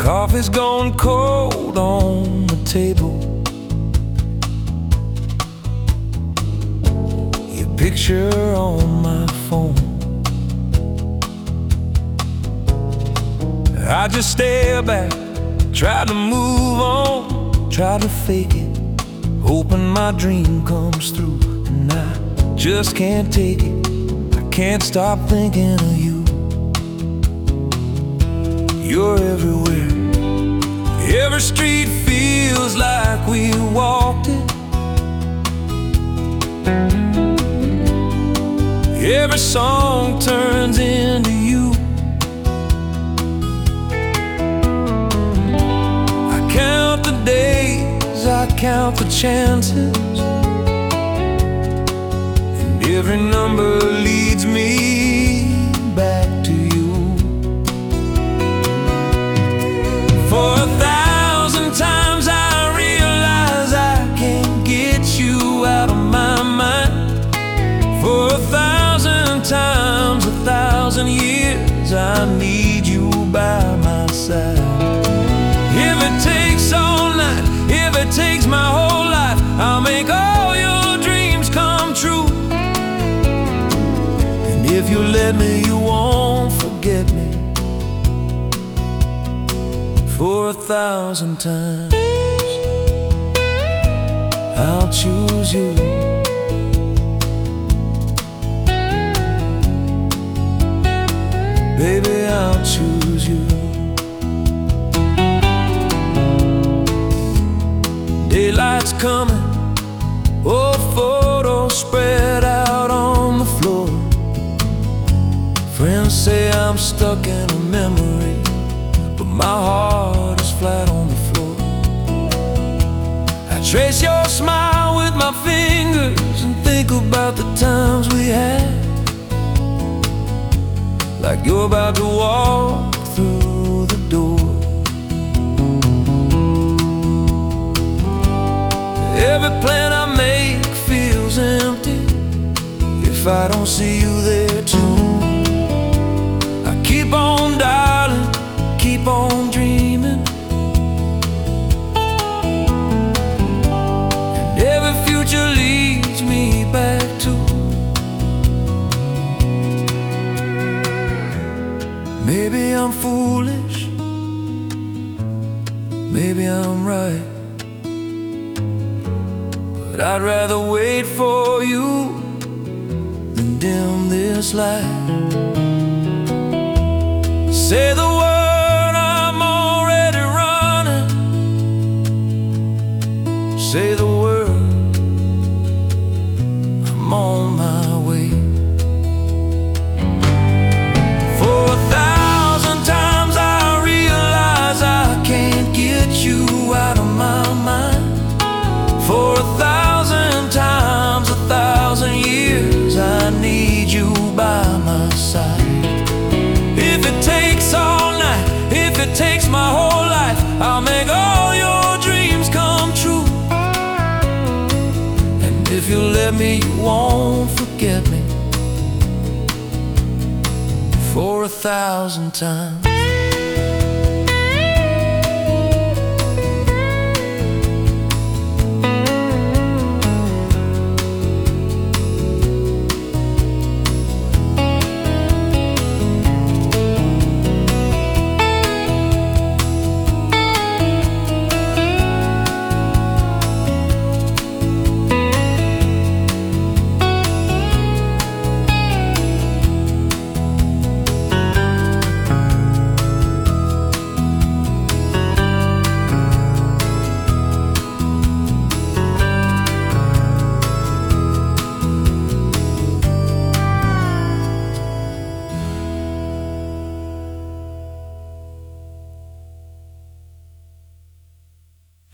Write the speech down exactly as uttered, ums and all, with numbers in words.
Coffee's gone cold on the table. Your picture on my phone. I just stare back, try to move on, try to fake it, hoping my dream comes through. And I just can't take it, I can't stop thinking of you. You're everywhere. Every street feels like we walked it. Every song turns into you. I count the days, I count the chances, and every number leads me back to you. For a thousand times I realize I can't get you out of my mind. For a thousand times, a thousand years, I need you by my side. If it takes all night, if it takes my whole life, I'll make all your dreams come true. And if you let me, you won't forget me. For a thousand times, I'll choose you. Baby, I'll choose you. Daylight's coming, old photos spread out on the floor. Friends say I'm stuck in a memory, but my heart is flat on the floor. I trace your smile with my fingers and think about the times we had, like you're about to walk through the door. Every plan I make feels empty if I don't see you there too. I keep on darling, keep on dreaming, and every future leads me back to. Maybe I'm foolish, maybe I'm right, but I'd rather wait for you than dim this light. Say the word, I'm already running. Say the word, I'm on my way. For a thousand times I realize I can't get you out of my mind. For a thousand times, a thousand years, I need you by my side. If it takes all night, if it takes my whole life, I'll make all your dreams come true. And if you let me, you won't forget me. For a thousand times.